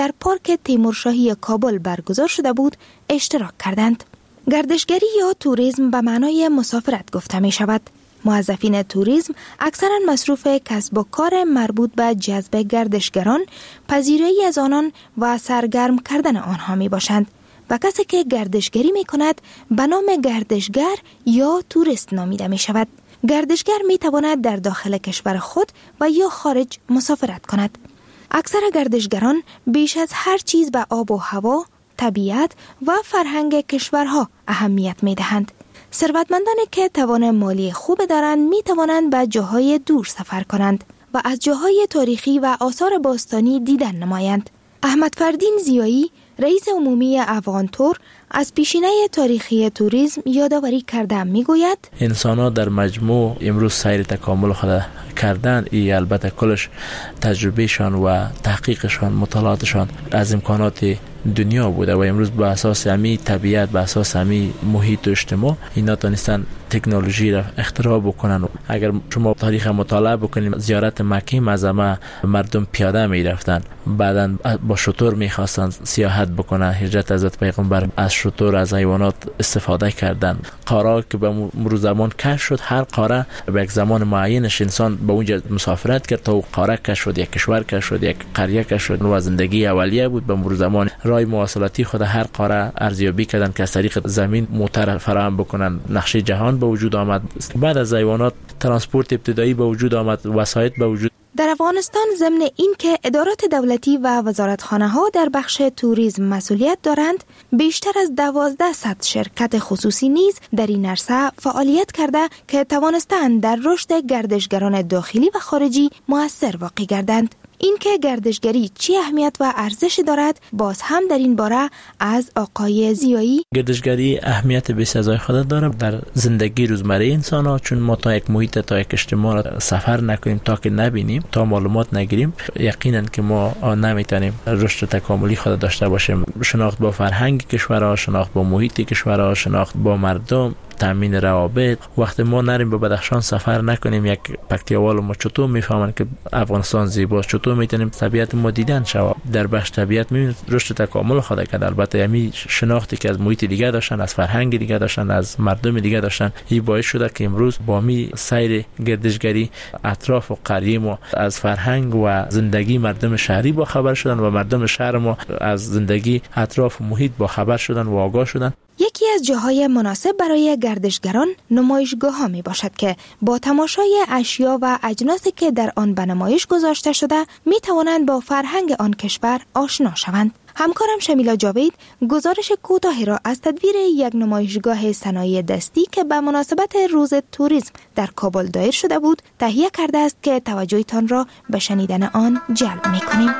در پارک تیمورشاهی کابل برگزار شده بود اشتراک کردند. گردشگری یا توریسم به معنای مسافرت گفته می شود. موظفین توریسم اکثرا مصروف کسب و کار مربوط به جذب گردشگران، پذیرایی از آنان و سرگرم کردن آنها می باشند و کسی که گردشگری می کند به نام گردشگر یا توریست نامیده می شود. گردشگر می تواند در داخل کشور خود و یا خارج مسافرت کند. اکثر گردشگران بیش از هر چیز به آب و هوا، طبیعت و فرهنگ کشورها اهمیت می دهند. ثروتمندانی که توان مالی خوب دارند می توانند به جاهای دور سفر کنند و از جاهای تاریخی و آثار باستانی دیدن نمایند. احمد فردین زیایی، رئیس عمومی افغانتور، از پیشینه تاریخی توریسم یادآوری کرده میگوید انسان‌ها در مجموع امروز سیر تکامل خود کردن. ای البته کلش تجربهشان و تحقیقشان، مطالعاتشان از امکانات دنیا بوده و امروز به اساس همی طبیعت، به اساس همی محیط و اجتماع اینا تونستن تکنولوژی را اختراع بکنن. اگر شما تاریخ مطالعه بکنید، زیارت مکه معظمه مردم پیاده می رفتن، بعداً با شتر می خواستن سیاحت بکنن. هجرت حضرت پیغمبر از شتر، از حیوانات استفاده کردن. قاره که به مرور زمان کشف شد، هر قاره به یک زمان معینش انسان به اونجا مسافرت کرد تا قاره کشف شد، یک کشور کشف شد، یک قریه کشف شد. و زندگی اولیه بود. به مرور زمان راه مواصلاتی خود هر قاره ارزیابی کردن که از طریق زمین موتر فراهم بکنن. نقشه جهان به وجود آمد. بعد از حیوانات ترانسپورت ابتدایی به وجود آمد، وسایط به وجود. در افغانستان ضمن این که ادارات دولتی و وزارتخانه‌ها در بخش توریسم مسئولیت دارند، بیشتر از 1200 شرکت خصوصی نیز در این عرصه فعالیت کرده که توانستند در رشد گردشگران داخلی و خارجی مؤثر واقع گردند. این که گردشگری چی اهمیت و ارزش دارد باز هم در این باره از آقای زیایی. گردشگری اهمیت بسزای خود داره در زندگی روزمره انسان ها، چون ما تا یک محیط، تا یک اجتماع را سفر نکنیم، تا که نبینیم، تا معلومات نگیریم، یقینا که ما نمیتونیم رشد تکاملی خود داشته باشیم. شناخت با فرهنگ کشورها، شناخت با محیط کشورها، شناخت با مردم، تامین روابط. وقتی ما نریم به بدخشان سفر نکنیم، یک پکتیاوال ما چطور میفهمن که افغانستان زیباست؟ چطور میتونیم طبیعت ما دیدن شود؟ در بخش طبیعت میبینیم رشد تکامل خود کرد. البته همین شناختی که از محیط دیگه داشتن، از فرهنگ دیگه داشتن، از مردم دیگه داشتن، این باعث شده که امروز با می سیر گردشگری اطراف و قریه ما از فرهنگ و زندگی مردم شهری با خبر شدن و مردم شهر ما از زندگی اطراف و محیط با خبر شدن و آگاه شدن. یکی از جاهای مناسب برای گردشگران نمایشگاه‌ها می باشد که با تماشای اشیا و اجناسی که در آن به نمایش گذاشته شده می توانند با فرهنگ آن کشور آشنا شوند. همکارم شمیلا جاوید گزارش کوتاهی را از تدبیر یک نمایشگاه صنایع دستی که به مناسبت روز توریسم در کابل دایر شده بود تهیه کرده است که توجهتان را به شنیدن آن جلب می کنیم.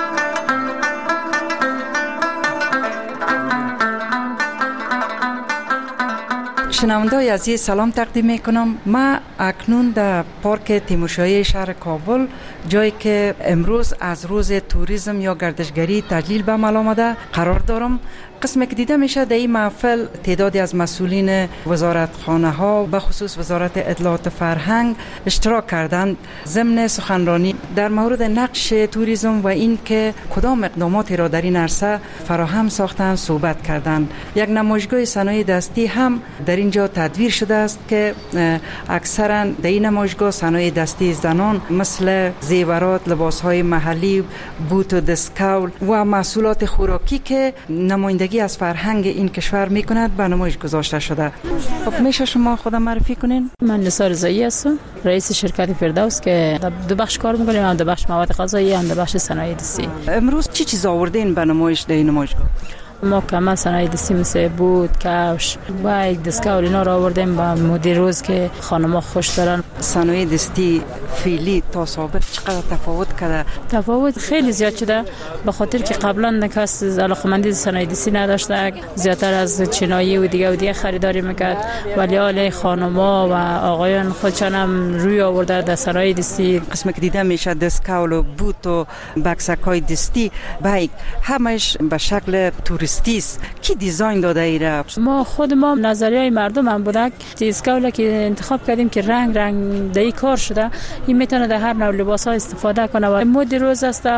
شنونده‌های عزیز سلام تقدیم میکنم. ما اکنون در پارک تیمورشاهی شهر کابل، جایی که امروز از روز توریسم یا گردشگری تجلیل به عمل آمده قرار دارم. قسمی که دیده میشه در این محفل تعدادی از مسئولین وزارتخانه ها به خصوص وزارت اطلاعات فرهنگ اشتراک کردند ضمن سخنرانی در مورد نقش توریسم و این که کدام اقداماتی را در این عرصه فراهم ساختند صحبت کردند. یک نمایشگاه صنایع دستی هم در اینجا تدویر شده است که اکثرا در این نمایشگاه صنایع دستی زنان مثل زیورات، لباسهای محلی، بوت و دستکول و محصولات خوراکی که نمایندگی از فرهنگ این کشور میکند به نمایش گذاشته شده. خب میشه شما خودم معرفی کنین؟ من نثار رضایی هستم، رئیس شرکت فردوس که دو بخش کار میکنیم، هم در بخش مواد غذایی هم در بخش صنایع دستی. امروز چی چیز آوردین به نمایش در این نمایشگاه؟ ما کما صنایع دستی مثل بود، کفش و یک دستکول اینا را آوردیم با مدیر روز که خانم‌ها خوش دارن. صنایع دستی فعلی تا سابق چقدر تفاوت کرده؟ تفاوت خیلی زیاد شده، به خاطر که قبلا کس علاقه‌مندی صنایع دستی نداشته، زیادتر از چینایی و دیگه خریداری میکرد، ولی حالا خانم‌ها و آقایان خودشان هم روی آورده در صنایع دستی. قسمی که دیده میشه دستکول و بوت و بکسک‌های دستی بایک همش به شکل توریستی است. کی دیزاین داده ایره؟ ما خود ما نظریه مردم هم بوده. دستکول که انتخاب کردیم که رنگ دای کار شده، این میتونه در هر نوع لباس ها استفاده کنه و مد روز است.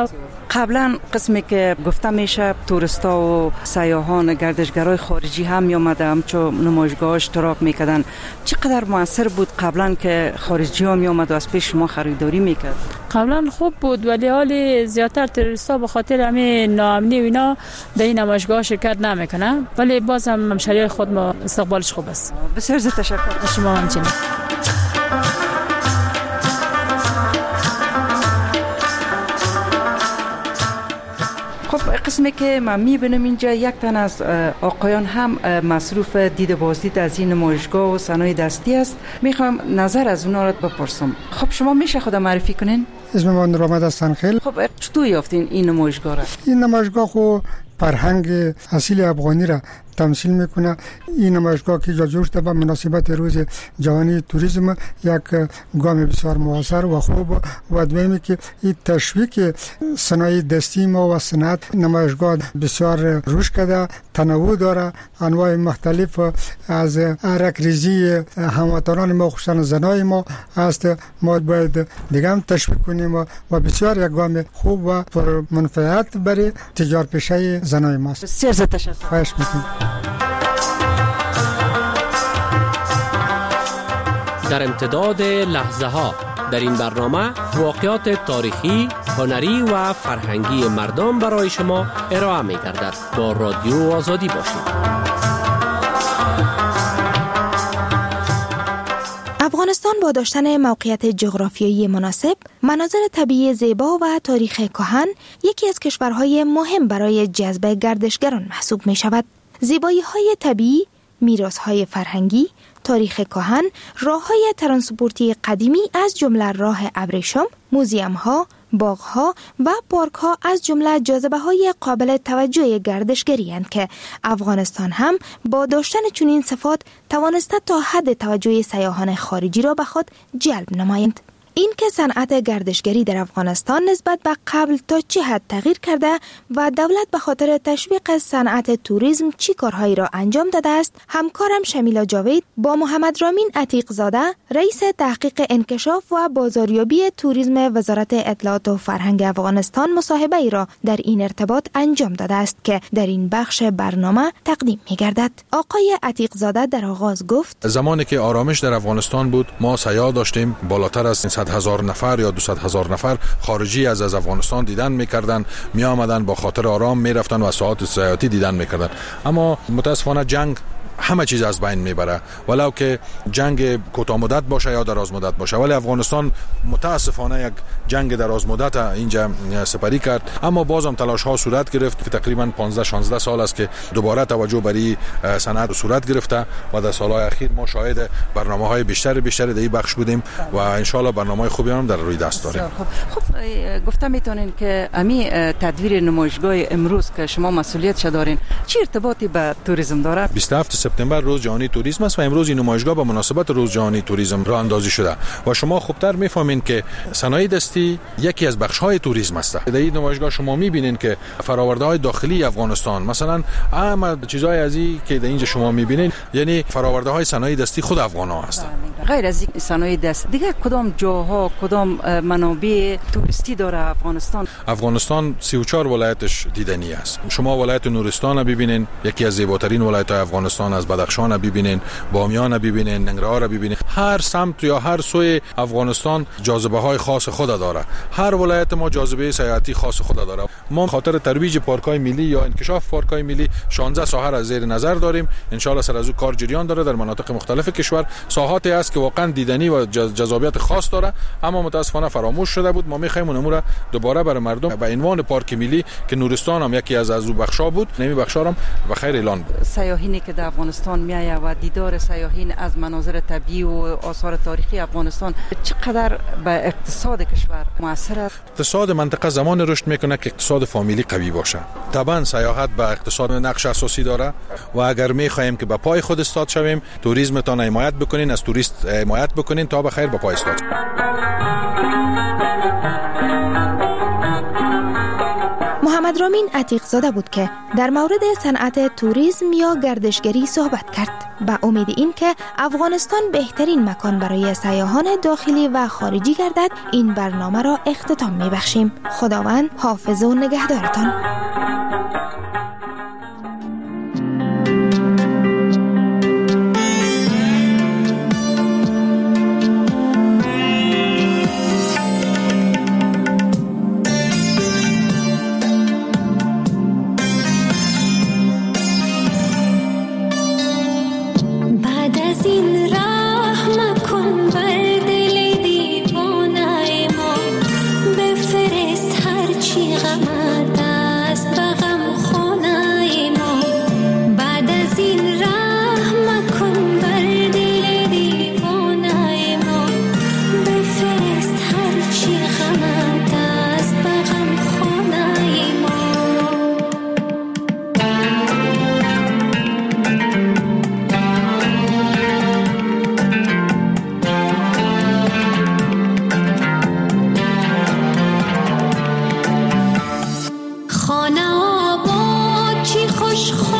قبلا قسمی که گفته میشه توریستا و سیاحان گردشگرای خارجی هم می آمده همچون نمایشگاه اشتراک میکردن، چقدر موثر بود قبلا که خارجی ها می آمد و از پیش شما خریداری میکرد؟ قبلا خوب بود ولی حال زیادتر توریستا به خاطر همین ناامنی و اینا در این نمایشگاه شرکت نمیکنن، ولی باز هم همشهری خود ما استقبالش خوب است. بسیار زیاد تشکر. شما همچنین. خب قسمی که من میبینم اینجا یک تن از آقایان هم مصروف دید بازدید از این نمایشگاه و صنایع دستی است. میخوام نظر از اونا رو بپرسم. خب شما میشه خود معرفی کنین؟ اسم من نورآمد است خیل. خب چطور یافتین این نمایشگاه را؟ این نمایشگاه خو فرهنگ اصیل افغانی را تمثیل میکنه. این نمایشگاه که جا شده به مناسبت روز جهانی توریسم یک گام بسیار موثر و خوب و دومی که این تشویق صنایع دستی ما و صنعت نمایشگاه بسیار رشد کرده، تنوع داره، انواع مختلف از عرقریزی هموطنان ما خصوصا زنای ما است. ما باید دیگه هم تشویق کنیم و بسیار یک گام خوب و پر منفعت برای تجارت پیشه زنای ما است. بسیار تشکر. خواهش میکنم. در امتداد لحظه ها در این برنامه واقعات تاریخی، هنری و فرهنگی مردم برای شما ارائه می گردد. با رادیو آزادی باشید. افغانستان با داشتن موقعیت جغرافیایی مناسب، مناظر طبیعی زیبا و تاریخ کهن، یکی از کشورهای مهم برای جذب گردشگران محسوب می شود. زیبایی‌های طبیعی، میراث‌های فرهنگی، تاریخ کهن، راه‌های ترانسپورتی قدیمی از جمله راه ابریشم، موزیم‌ها، باغ‌ها و پارک‌ها از جمله جاذبه‌های قابل توجه گردشگری اند که افغانستان هم با داشتن چنین صفات توانسته تا حد توجه سیاحان خارجی را به خود جلب نمایند. این که صنعت گردشگری در افغانستان نسبت به قبل تا چه حد تغییر کرده و دولت به خاطر تشویق صنعت توریسم چی کارهایی را انجام داده است، همکارم شمیلا جاوید با محمد رامین عتیق زاده، رئیس تحقیق انکشاف و بازاریابی توریسم وزارت اطلاعات و فرهنگ افغانستان مصاحبه ای را در این ارتباط انجام داده است که در این بخش برنامه تقدیم می‌گردد. آقای عتیق زاده در آغاز گفت: زمانی که آرامش در افغانستان بود، ما سیاح داشتیم بالاتر از 100,000 نفر یا 200,000 نفر خارجی از افغانستان دیدن میکردن، می آمدن با خاطر آرام میرفتن و ساعات سیاحتی دیدن میکردن. اما متاسفانه جنگ همه چیز از بین میبره، ولو که جنگ کوتاه مدت باشه یا دراز مدت باشه. ولی افغانستان متاسفانه یک جنگ دراز مدت اینجا سپری کرد، اما بازم تلاش ها صورت گرفت. تقریبا 15-16 سال است که دوباره توجه بری صنعت صورت گرفته و در سالهای اخیر ما شاهد برنامه‌های بیشتر در این بخش بودیم و ان شاء الله برنامه‌های خوبی هم در روی دست داریم. خب گفتم میتونین که امی تدویر نمایشگاه امروز که شما مسئولیتش دارین چه ارتباطی به توریسم داره؟ 27 سپتامبر روز جهانی توریسم است و امروز این نمایشگاه به مناسبت روز جهانی توریسم راه اندازی شده و شما خوبتر میفهمین که صنایع دستی یکی از بخش‌های توریسم است. در این نمایشگاه شما میبینین که فرآورده‌های داخلی افغانستان، مثلا اهم چیزای از این که در اینجا شما میبینین، یعنی فرآورده‌های صنایع دستی خود افغان‌ها هستند. غیر از این صنایع دست دیگه کدام جاها کدام منابع توریستی داره افغانستان؟ افغانستان 34 ولایتش دیدنی است. شما ولایت نورستان رو ببینین، یکی از زیباترین ولایت‌های افغانستان، از بدخشان رو ببینین، بامیان رو ببینین، ننگرهار رو ببینین. هر سمت یا هر سوی افغانستان جاذبه‌های خاص خود داره. هر ولایت ما جاذبه سیاحتی خاص خود داره. ما خاطر ترویج پارک‌های ملی یا انکشاف پارک‌های ملی 16 ساحه از زیر نظر داریم. ان شاء الله سر از او کار جریان داره در مناطق مختلف کشور. ساحاتی است که واقعا دیدنی و جذابیت خاص داره، اما متاسفانه فراموش شده بود. ما می‌خوایم اون امور دوباره برای مردم به عنوان پارک ملی که نورستان هم یکی از او بخشا بود، نمی بخشا هم به خیر اعلان بود. سیاحینی که در افغانستان میآید و دیدار سیاحین از مناظر طبیعی و آثار تاریخی افغانستان چقدر به اقتصاد کشور مؤثر است؟ اقتصاد منطقه زمان رشد میکنه که اقتصاد فامیلی قوی باشه. طبعا سیاحت به اقتصاد نقش اساسی داره و اگر می‌خوایم که به پای خود استاد شویم، توریسمتان حمایت بکنین، از توریست حمایت بکنین تا به خیر به پای استاد. محمد رامین عتیق زاده بود که در مورد صنعت توریسم یا گردشگری صحبت کرد. به امید این که افغانستان بهترین مکان برای سیاحان داخلی و خارجی گردد، این برنامه را اختتام می‌بخشیم. خداوند حافظ و نگهدارتان. خانه آباد چی خوش